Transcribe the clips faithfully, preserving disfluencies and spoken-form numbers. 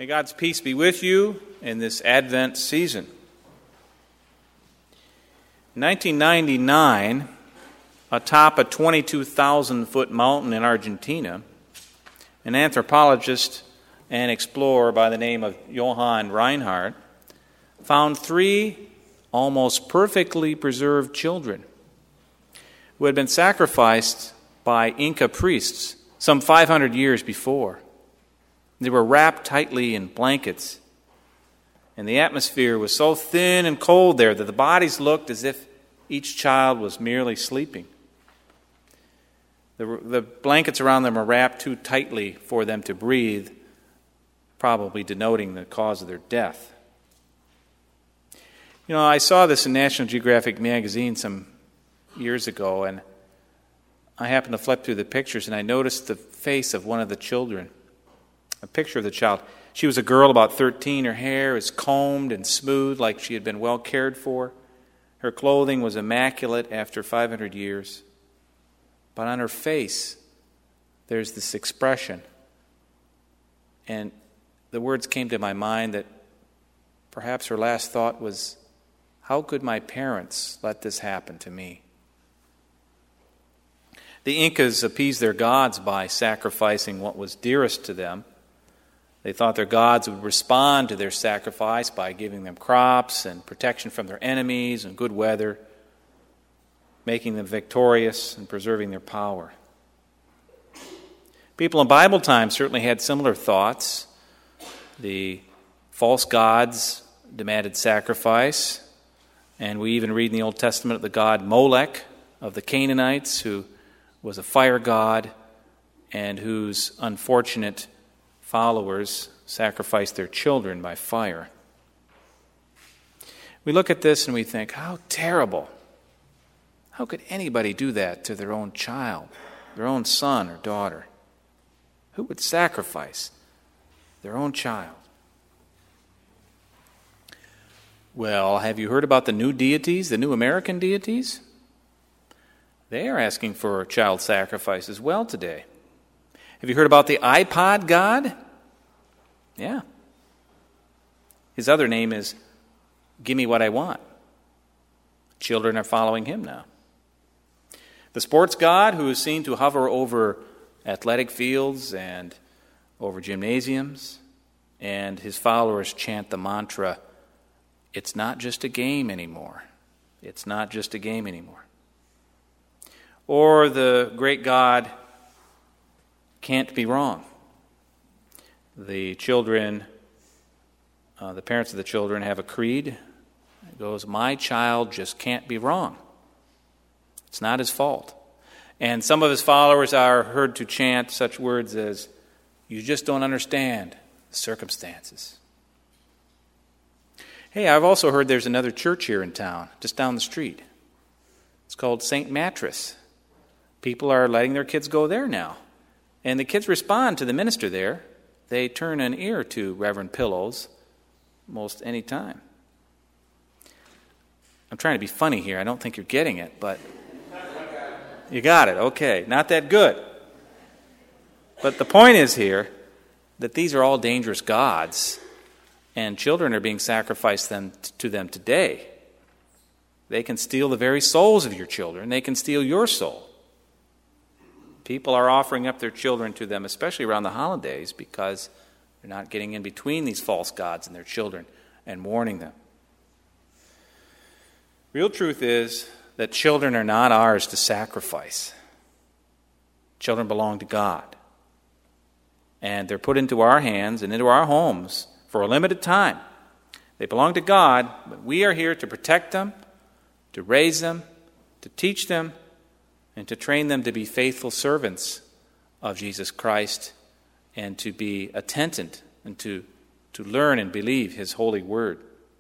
May God's peace be with you in this Advent season. In nineteen ninety-nine, atop a twenty-two thousand foot mountain in Argentina, an anthropologist and explorer by the name of Johann Reinhardt found three almost perfectly preserved children who had been sacrificed by Inca priests some five hundred years before. They were wrapped tightly in blankets, and the atmosphere was so thin and cold there that the bodies looked as if each child was merely sleeping. The, the blankets around them were wrapped too tightly for them to breathe, probably denoting the cause of their death. You know, I saw this in National Geographic magazine some years ago, and I happened to flip through the pictures, and I noticed the face of one of the children. A picture of the child. She was a girl about thirteen. Her hair is combed and smooth like she had been well cared for. Her clothing was immaculate after five hundred years. But on her face, there's this expression. And the words came to my mind that perhaps her last thought was, how could my parents let this happen to me? The Incas appeased their gods by sacrificing what was dearest to them. They thought their gods would respond to their sacrifice by giving them crops and protection from their enemies and good weather, making them victorious and preserving their power. People in Bible times certainly had similar thoughts. The false gods demanded sacrifice, and we even read in the Old Testament of the god Molech of the Canaanites, who was a fire god and whose unfortunate followers sacrificed their children by fire. We look at this and we think, how terrible. How could anybody do that to their own child, their own son or daughter? Who would sacrifice their own child? Well, have you heard about the new deities, the new American deities? They are asking for child sacrifice as well today. Have you heard about the iPod God? Yeah. His other name is Gimme What I Want. Children are following him now. The sports god, who is seen to hover over athletic fields and over gymnasiums, and his followers chant the mantra, it's not just a game anymore. It's not just a game anymore. Or the great god, Can't Be Wrong. The children, uh, the parents of the children have a creed. It goes, my child just can't be wrong. It's not his fault. And some of his followers are heard to chant such words as, you just don't understand the circumstances. Hey, I've also heard there's another church here in town, just down the street. It's called Saint Mattress. People are letting their kids go there now. And the kids respond to the minister there. They turn an ear to Reverend Pillows most any time. I'm trying to be funny here. I don't think you're getting it, but you got it. Okay, not that good. But the point is here that these are all dangerous gods, and children are being sacrificed them to them today. They can steal the very souls of your children. They can steal your soul. People are offering up their children to them, especially around the holidays, because they're not getting in between these false gods and their children and warning them. Real truth is that children are not ours to sacrifice. Children belong to God. And they're put into our hands and into our homes for a limited time. They belong to God, but we are here to protect them, to raise them, to teach them, and to train them to be faithful servants of Jesus Christ and to be attentive and to, to learn and believe his holy word.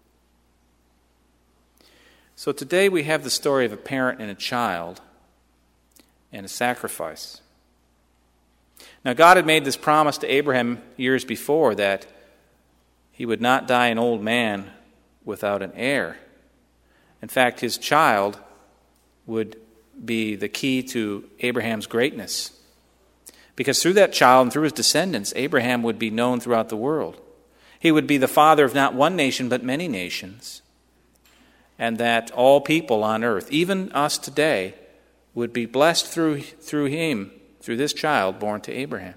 So today we have the story of a parent and a child and a sacrifice. Now God had made this promise to Abraham years before that he would not die an old man without an heir. In fact, his child would be the key to Abraham's greatness. Because through that child and through his descendants, Abraham would be known throughout the world. He would be the father of not one nation but many nations, and that all people on earth, even us today, would be blessed through, through him, through this child born to Abraham.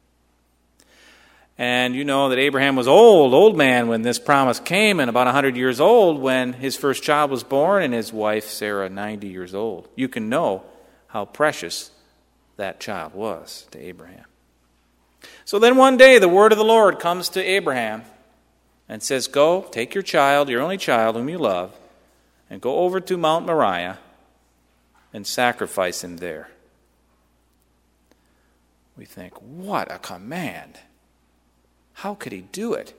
And you know that Abraham was old, old man when this promise came, and about one hundred years old when his first child was born, and his wife Sarah ninety years old. You can know how precious that child was to Abraham. So then one day the word of the Lord comes to Abraham and says, go, take your child, your only child whom you love, and go over to Mount Moriah and sacrifice him there. We think, what a command. How could he do it?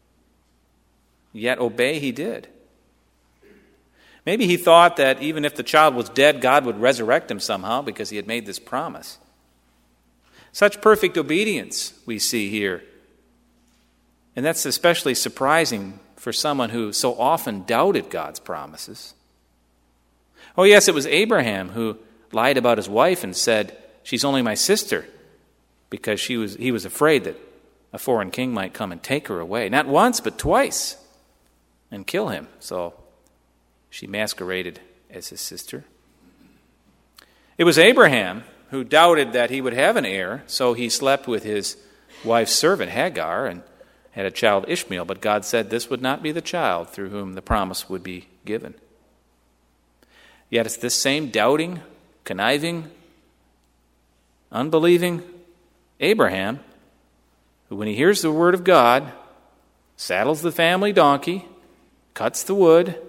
Yet obey he did. Maybe he thought that even if the child was dead, God would resurrect him somehow because he had made this promise. Such perfect obedience we see here. And that's especially surprising for someone who so often doubted God's promises. Oh yes, it was Abraham who lied about his wife and said, she's only my sister, because she was he was afraid that a foreign king might come and take her away. Not once, but twice, and kill him. So she masqueraded as his sister. It was Abraham who doubted that he would have an heir, so he slept with his wife's servant Hagar and had a child Ishmael, but God said this would not be the child through whom the promise would be given. Yet it's this same doubting, conniving, unbelieving Abraham who, when he hears the word of God, saddles the family donkey, cuts the wood,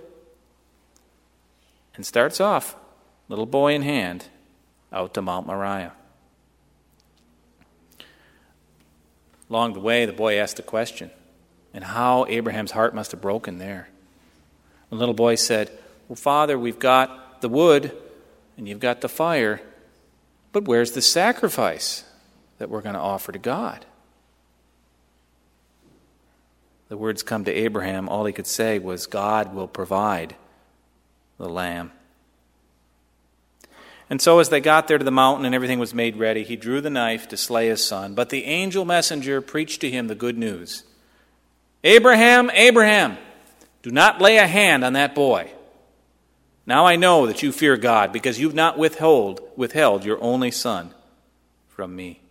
and starts off, little boy in hand, out to Mount Moriah. Along the way, the boy asked a question, and how Abraham's heart must have broken there. The little boy said, well, Father, we've got the wood, and you've got the fire, but where's the sacrifice that we're going to offer to God? The words come to Abraham, all he could say was, God will provide the lamb. And so as they got there to the mountain and everything was made ready, he drew the knife to slay his son. But the angel messenger preached to him the good news. Abraham, Abraham, do not lay a hand on that boy. Now I know that you fear God, because you've not withheld, withheld your only son from me.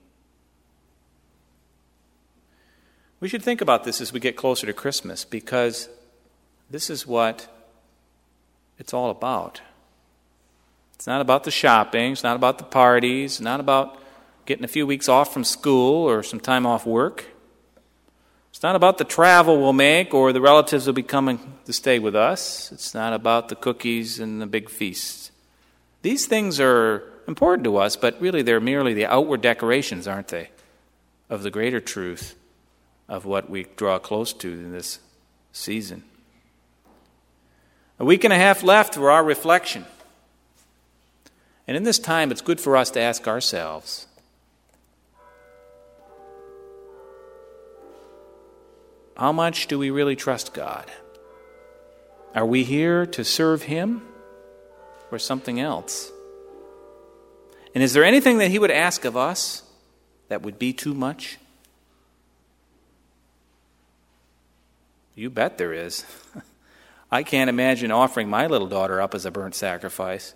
We should think about this as we get closer to Christmas, because this is what it's all about. It's not about the shopping, it's not about the parties, it's not about getting a few weeks off from school or some time off work. It's not about the travel we'll make or the relatives will be coming to stay with us. It's not about the cookies and the big feasts. These things are important to us, but really they're merely the outward decorations, aren't they, of the greater truth of what we draw close to in this season. A week and a half left for our reflection. And in this time, it's good for us to ask ourselves, how much do we really trust God? Are we here to serve Him or something else? And is there anything that He would ask of us that would be too much? You bet there is. I can't imagine offering my little daughter up as a burnt sacrifice.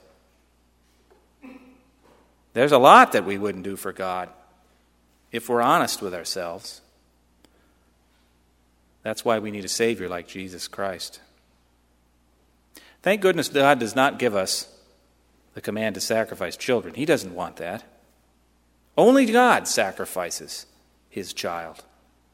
There's a lot that we wouldn't do for God if we're honest with ourselves. That's why we need a Savior like Jesus Christ. Thank goodness God does not give us the command to sacrifice children. He doesn't want that. Only God sacrifices His child.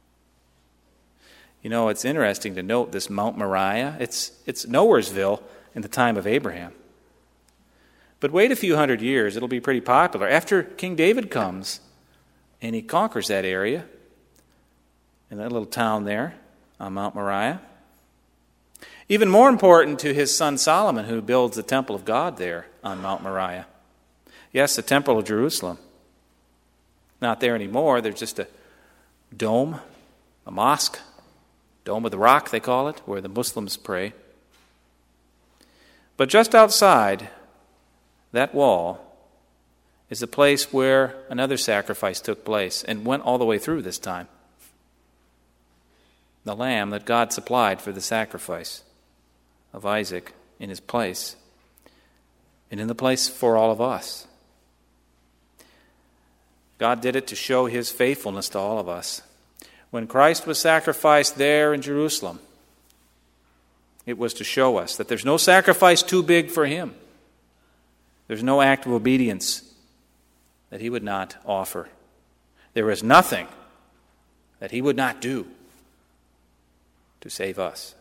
You know, it's interesting to note this Mount Moriah. It's, it's Nowheresville in the time of Abraham. But wait a few hundred years, it'll be pretty popular. After King David comes and he conquers that area, in that little town there on Mount Moriah. Even more important to his son Solomon, who builds the temple of God there on Mount Moriah. Yes, the temple of Jerusalem. Not there anymore. There's just a dome, a mosque, Dome of the Rock they call it, where the Muslims pray. But just outside that wall is a place where another sacrifice took place and went all the way through this time. the lamb that God supplied for the sacrifice of Isaac in his place, and in the place for all of us. God did it to show his faithfulness to all of us. When Christ was sacrificed there in Jerusalem, it was to show us that there's no sacrifice too big for him. There's no act of obedience that he would not offer. There is nothing that he would not do to save us.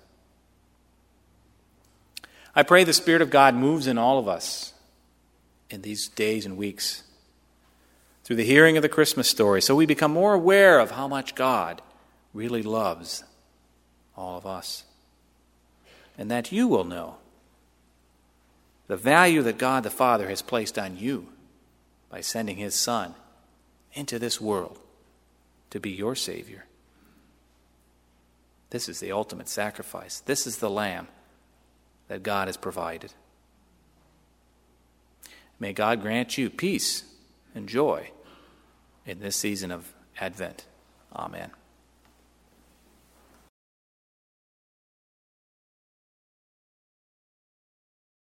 I pray the Spirit of God moves in all of us in these days and weeks through the hearing of the Christmas story, so we become more aware of how much God really loves all of us. And that you will know the value that God the Father has placed on you by sending his Son into this world to be your Savior. This is the ultimate sacrifice. This is the Lamb that God has provided. May God grant you peace and joy in this season of Advent. Amen.